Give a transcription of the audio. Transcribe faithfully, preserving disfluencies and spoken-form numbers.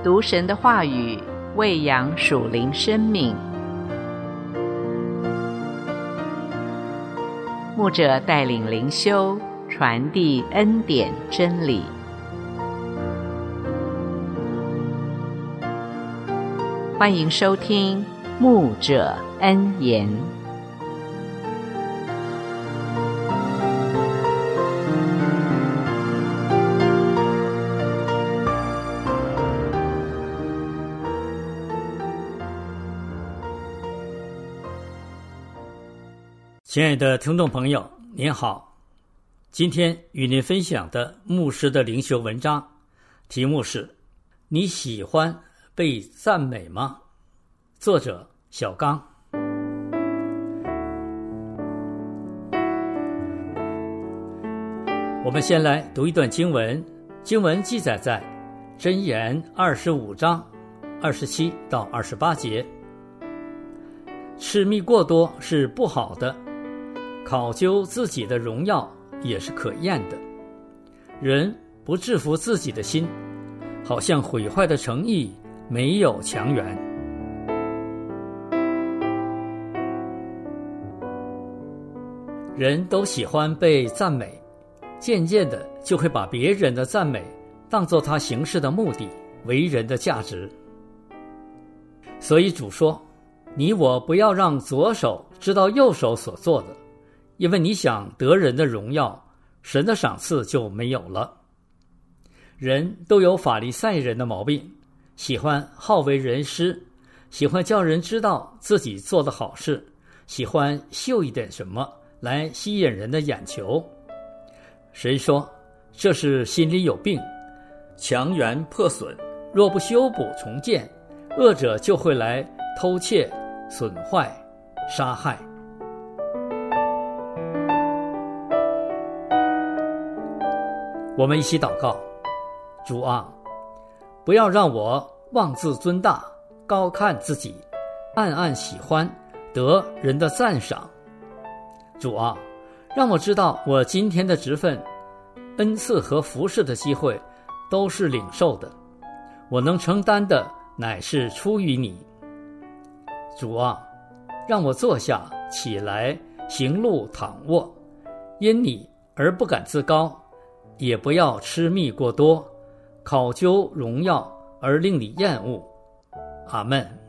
读神的话语，喂养属灵生命。牧者带领灵修，传递恩典真理。欢迎收听牧者恩言。 亲爱的听众朋友，您好，今天与您分享的牧师的灵修文章，题目是你喜欢被赞美吗？作者小刚。我们先来读一段经文，经文记载在箴言二十五章二十七到二十八节。痴迷过多是不好的，考究自己的荣耀也是可厌的。人不制服自己的心，好像毁坏的城邑没有墙垣。人都喜欢被赞美，渐渐的就会把别人的赞美当作他行事的目的，为人的价值。所以主说，你我不要让左手知道右手所做的，因为你想得人的荣耀，神的赏赐就没有了。人都有法利赛人的毛病，喜欢好为人师，喜欢叫人知道自己做的好事，喜欢秀一点什么来吸引人的眼球。神说，这是心里有病，墙垣破损，若不修补重建，恶者就会来偷窃、损坏、杀害。我们一起祷告，主啊，不要让我妄自尊大，高看自己，暗暗喜欢得人的赞赏。主啊，让我知道我今天的职分、恩赐和服事的机会都是领受的，我能承担的乃是出于你。主啊，让我坐下起来，行路躺卧，因你而不敢自高，也不要痴迷过多，考究荣耀而令你厌恶。阿们。